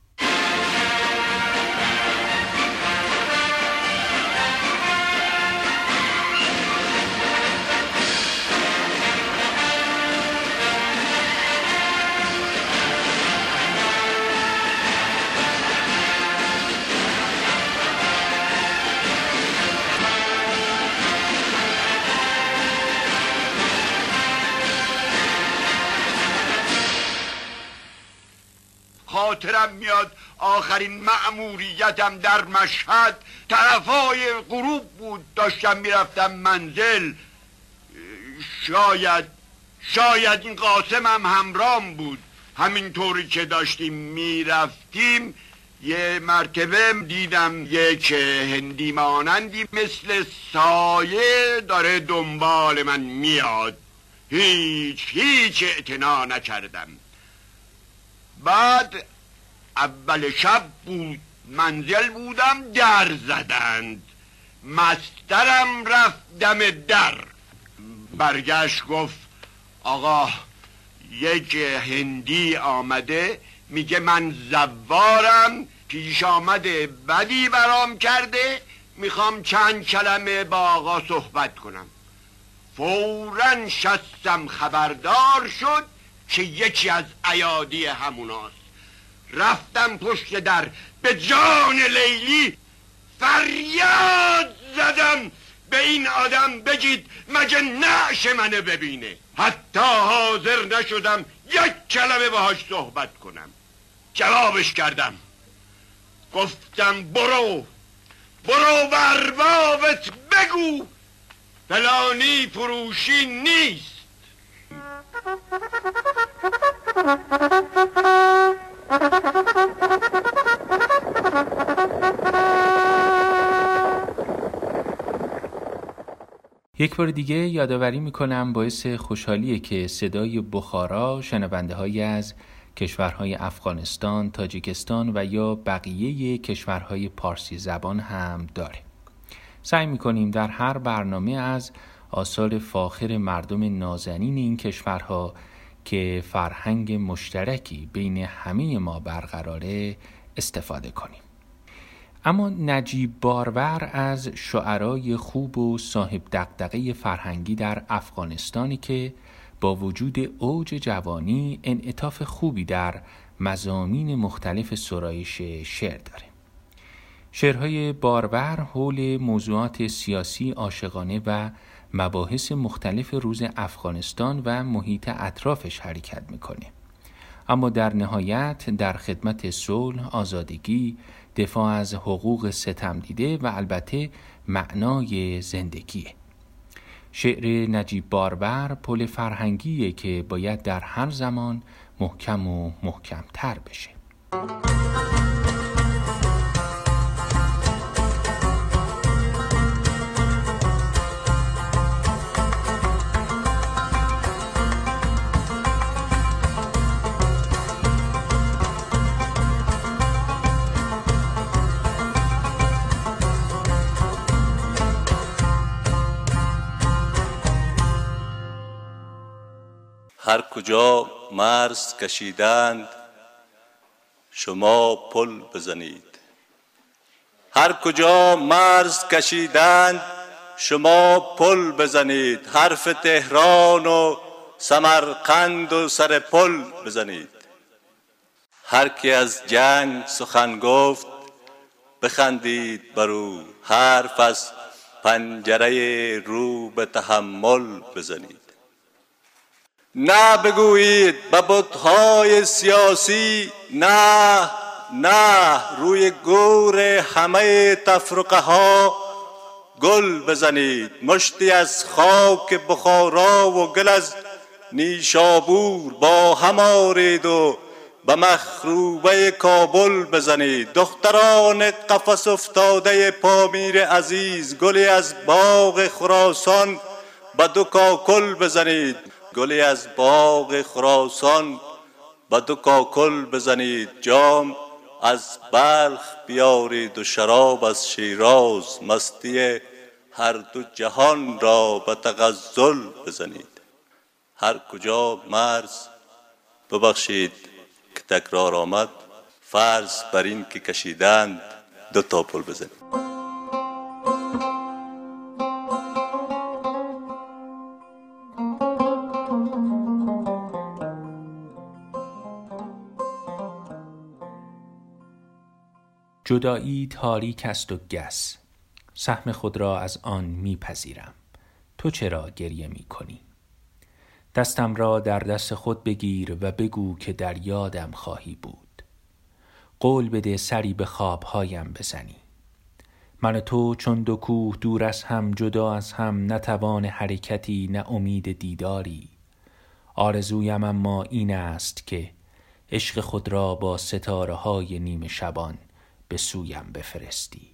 خاطرم میاد آخرین مأموریتم در مشهد طرفای غروب بود، داشتم میرفتم منزل. شاید این قاسمم همرام بود. همینطوری که داشتیم میرفتیم یه مرتبه دیدم یک هندی مانندی مثل سایه داره دنبال من میاد. هیچ اعتنا نکردم. بعد اول شب بود، منزل بودم، در زدند. مسترم رفت دم در، برگشت گفت آقا یک هندی آمده میگه من زوارم، پیش آمده بدی برام کرده، میخوام چند کلمه با آقا صحبت کنم. فوراً شستم خبردار شد که یکی از ایادی هموناست. رفتم پشت در، به جان لیلی فریاد زدم به این آدم بگید مگه نعش منه ببینه. حتی حاضر نشدم یک کلمه باهاش صحبت کنم. جوابش کردم، گفتم برو به اربابت بگو فلانی فروشی نیست. یک بار دیگه یادآوری میکنم باعث خوشحالیه که صدای بخارا شنونده های از کشورهای افغانستان، تاجیکستان و یا بقیه کشورهای پارسی زبان هم داره. سعی میکنیم در هر برنامه از آثار فاخر مردم نازنین این کشورها که فرهنگ مشترکی بین همه ما برقراره استفاده کنیم. اما نجیب بارور از شعرای خوب و صاحب دغدغه فرهنگی در افغانستانی که با وجود اوج جوانی انعطاف خوبی در مضامین مختلف سرایش شعر داره. شعرهای بارور حول موضوعات سیاسی، عاشقانه و مباحث مختلف روز افغانستان و محیط اطرافش حرکت میکنه، اما در نهایت در خدمت صلح، آزادگی، دفاع از حقوق ستم دیده و البته معنای زندگیه. شعر نجیب بارور پل فرهنگیه که باید در هر زمان محکم و محکمتر بشه. هر کجا مرز کشیدند شما پل بزنید. هر کجا مرز کشیدند شما پل بزنید. حرف تهران و سمرقند و سر پل بزنید. هر کی از جنگ سخن گفت بخندید برو. حرف از پنجره رو به تحمل بزنید. نه بگویید به بت‌های سیاسی نه روی گور همه تفرقه ها گل بزنید. مشتی از خاک بخارا و گل از نیشابور با هم آرید و به مخروبه کابل بزنید. دختران قفس افتاده پامیر عزیز، گلی از باغ خراسان به دو کاکل بزنید. گلی از باغ خراسان به دو کاکل بزنید. جام از بلخ بیارید و شراب از شیراز، مستی هر دو جهان را به تغزل بزنید. هر کجا مرز ببخشید که تکرار آمد، فرض بر این که کشیدند دو تا پل بزنید. جدایی تاریک است و گس، سهم خود را از آن میپذیرم. تو چرا گریه میکنی؟ دستم را در دست خود بگیر و بگو که در یادم خواهی بود. قول بده سری به خوابهایم بزنی. من و تو چون دو کوه دور از هم، جدا از هم، نه توان حرکتی نه امید دیداری. آرزویم اما این است که عشق خود را با ستاره های نیمه شبان به سویم بفرستی.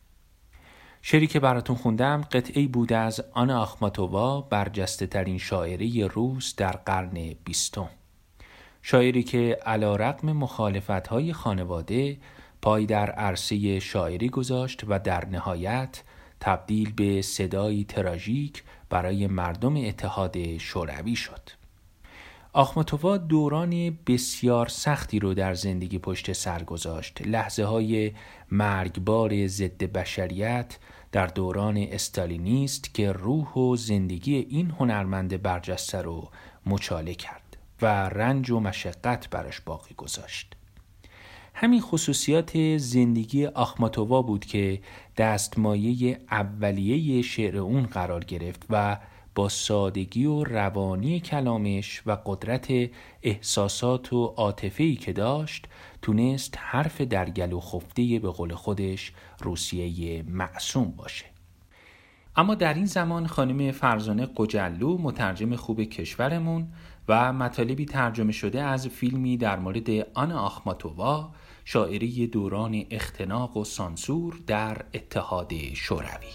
شعری که براتون خوندم قطعی بوده از آنا آخماتووا، برجسته ترین شاعره روس در قرن 20. شاعری که علیرغم مخالفت‌های خانواده پای در عرصه شاعری گذاشت و در نهایت تبدیل به صدایی تراژیک برای مردم اتحاد شوروی شد. آخماتووا دوران بسیار سختی رو در زندگی پشت سر گذاشت. لحظه‌های مرگبار ضد بشریت در دوران استالینیست که روح و زندگی این هنرمند برجسته رو مچاله کرد و رنج و مشقت براش باقی گذاشت. همین خصوصیات زندگی آخماتووا بود که دستمایه اولیه شعر اون قرار گرفت و با سادگی و روانی کلامش و قدرت احساسات و عاطفه‌ای که داشت تونست حرف در گلو خفته به قول خودش روسیه معصوم باشه. اما در این زمان خانم فرزانه قجلو، مترجم خوب کشورمون و مطالبی ترجمه شده از فیلمی در مورد آنا آخماتووا، شاعره دوران اختناق و سانسور در اتحاد شوروی.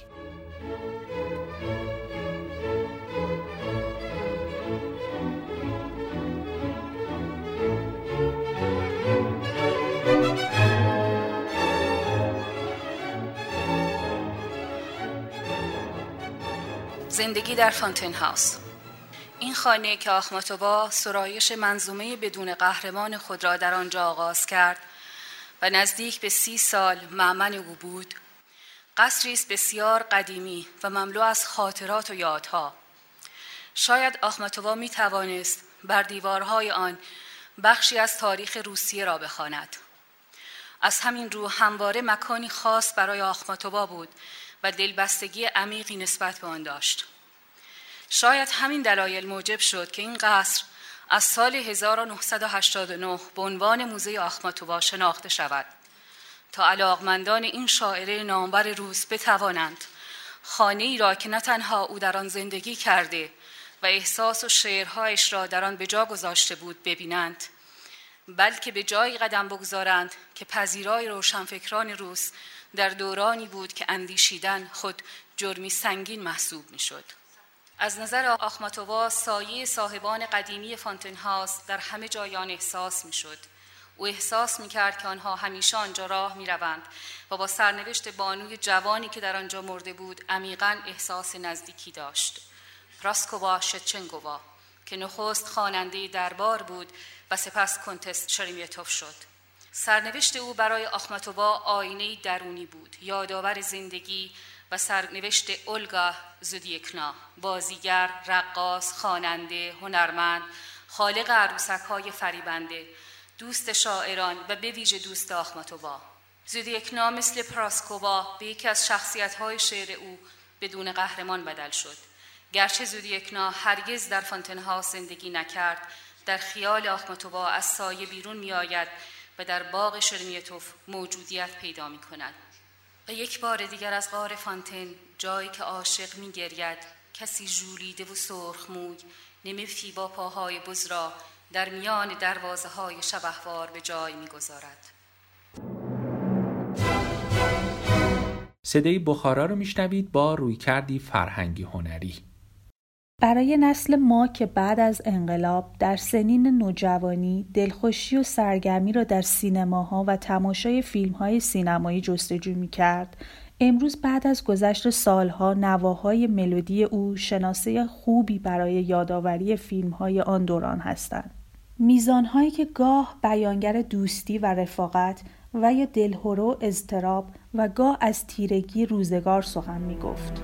زندگی در فانتن هاوس. این خانه که آخماتووا سرایش منظومه بدون قهرمان خود را در آنجا آغاز کرد و نزدیک به 30 سال مأمن او بود، قصری است بسیار قدیمی و مملو از خاطرات و یادها. شاید آخماتووا می توانست بر دیوارهای آن بخشی از تاریخ روسیه را بخواند. از همین رو همواره مکانی خاص برای آخماتووا بود و دلبستگی عمیقی نسبت به آن داشت. شاید همین دلایل موجب شد که این قصر از سال 1989 به عنوان موزه آخماتووا شناخته شود تا علاقمندان این شاعره نامور روس بتوانند خانه‌ای را که نه تنها او در آن زندگی کرده و احساس و شعرهایش را در آن به جا گذاشته بود ببینند، بلکه به جایی قدم بگذارند که پذیرای روشنفکران روس در دورانی بود که اندیشیدن خود جرمی سنگین محسوب می‌شد. از نظر آخماتووا سایه صاحبان قدیمی فانتن هاوس در همه جایان احساس می‌شد. او احساس می‌کرد که آنها همیشه آنجا راه می‌روند و با سرنوشت بانوی جوانی که در آنجا مرده بود عمیقاً احساس نزدیکی داشت. پراسکووا شچنگووا که نخست خواننده دربار بود و سپس کنتس شرمیتوف شد. سرنوشت او برای آخماتووا آینه‌ای درونی بود، یادآور زندگی و سرنوشت اولگا زودیکنا، بازیگر، رقاص، خواننده، هنرمند، خالق عروسک‌های فریبنده، دوست شاعران و به ویژه دوست آخماتووا. زودیکنا مثل پراسکووا به یکی از شخصیت‌های شعر او بدون قهرمان بدل شد. گرچه زودیکنا هرگز در فانتن هاوس زندگی نکرد، در خیال آخماتووا از سایه بیرون می‌آید و در باغ شرمیتوف موجودیت پیدا می‌کند. و یک بار دیگر از غار فانتن، جایی که عاشق می‌گرید، کسی ژولیده و سرخ موی، نمی‌فی با پاهای بز را در میان دروازه‌های شبحوار به جای می‌گذارد. صدای بخارا رو میشنوید با رویکردی فرهنگی هنری. برای نسل ما که بعد از انقلاب در سنین نوجوانی دلخوشی و سرگرمی را در سینماها و تماشای فیلم‌های سینمایی جستجو می‌کرد، امروز بعد از گذشت سالها نواهای ملودی او شناسه خوبی برای یادآوری فیلم‌های آن دوران هستند. میزان‌هایی که گاه بیانگر دوستی و رفاقت و یا دلهره و اضطراب و گاه از تیرگی روزگار سخن می‌گفت.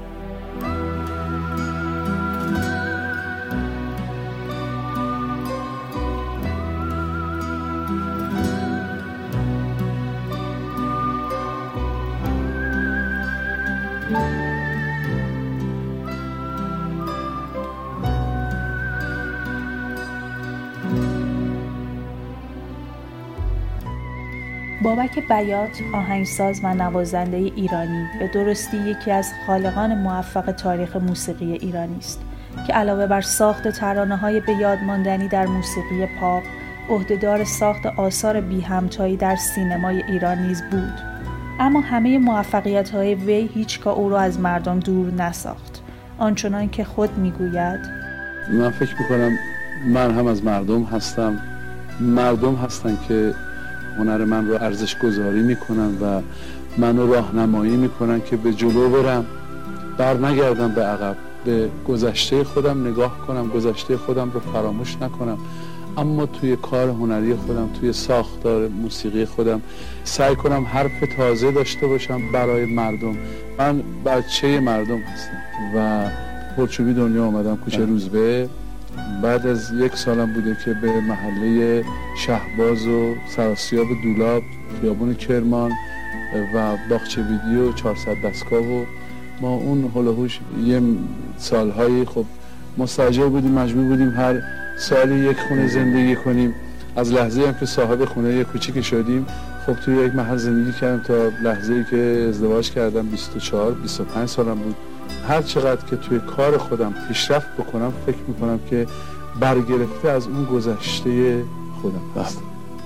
بابک بیات، آهنگساز و نوازنده ایرانی، به درستی یکی از خالقان موفق تاریخ موسیقی ایرانی است که علاوه بر ساخت ترانه‌های به یاد ماندنی در موسیقی پاپ، عهدهدار ساخت آثار بی همتایی در سینمای ایران نیز بود. اما همه موفقیت‌های وی هیچگاه او را از مردم دور نساخت. آنچنان که خود می‌گوید: من فکر می‌کنم من هم از مردم هستم. مردم هستن که هنر من رو ارزش گذاری میکنن و منو راهنمایی میکنن که به جلو برم، بر نگردم به عقب، به گذشته خودم نگاه کنم، گذشته خودم رو فراموش نکنم، اما توی کار هنری خودم، توی ساختار موسیقی خودم سعی کنم حرف تازه داشته باشم برای مردم. من بچه مردم هستم و پرچوبی دنیا آمدم، کوچه روزبه. بعد از 1 سالم بوده که به محله شهباز و سراسیاب دولاب، خیابون کرمان و باغچه ویدیو 400 دستگاه و ما اون هلوهوش یه سالهایی خب مستاجر بودیم، مجبور بودیم هر سالی یک خونه زندگی کنیم. از لحظه هم که صاحب خونه یک کوچیک شدیم خب توی یک محل زندگی کردم تا لحظه‌ای که ازدواج کردم. 24-25 سالم بود. هر چقدر که توی کار خودم پیشرفت بکنم فکر میکنم که برگرفته از اون گذشته خودم هست.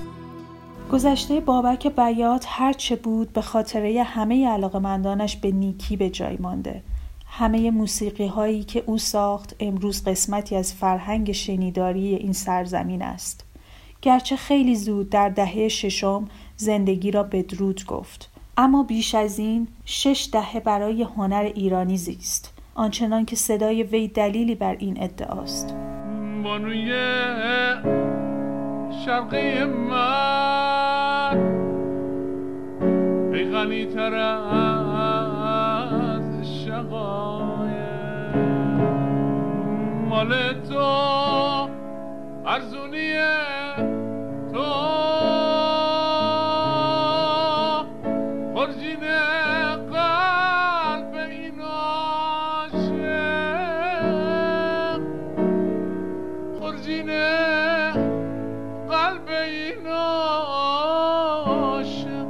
گذشته بابک بیات هرچه بود به خاطره همه علاقه‌مندانش به نیکی به جای مانده. همه موسیقی هایی که او ساخت امروز قسمتی از فرهنگ شنیداری این سرزمین است. گرچه خیلی زود در دهه 6 زندگی را بدرود گفت، اما بیش از این 6 دهه برای هنر ایرانی زیست، آنچنان که صدای وی دلیلی بر این ادعاست. بانوی شرقی من ای غنی تر از شقایق، مال تو ارزونی تو خرجین قلب این عاشق، خرجین قلب این عاشق.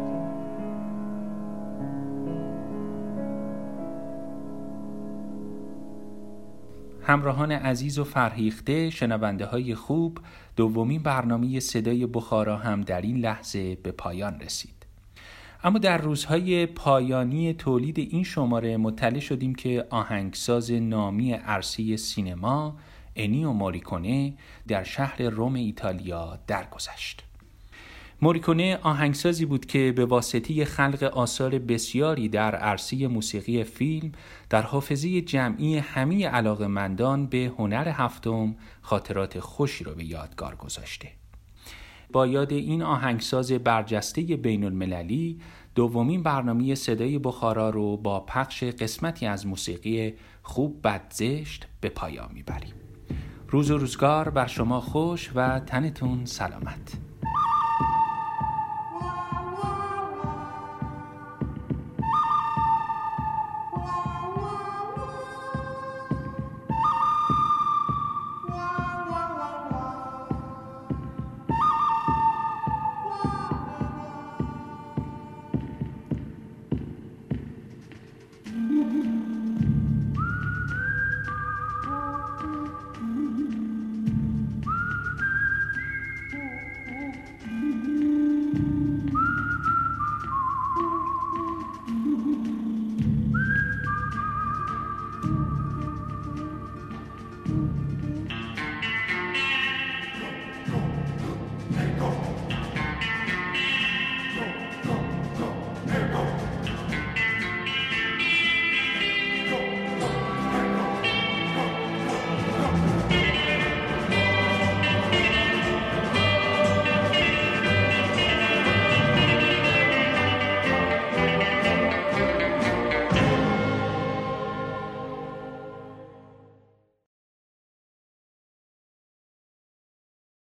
همراهان عزیز و فرهیخته، شنونده های خوب، دومین برنامه صدای بخارا هم در این لحظه به پایان رسید. اما در روزهای پایانی تولید این شماره مطلع شدیم که آهنگساز نامی عرصه سینما انیو موریکونه در شهر روم ایتالیا درگذشت. موریکونه آهنگسازی بود که به واسطه خلق آثار بسیاری در عرصه موسیقی فیلم در حافظه جمعی همه علاقه‌مندان به هنر هفتم خاطرات خوشی را به یادگار گذاشته. با یاد این آهنگساز برجسته بین المللی، دومین برنامه صدای بخارا رو با پخش قسمتی از موسیقی خوب بد زشت به پایان میبریم. روز و روزگار بر شما خوش و تنتون سلامت.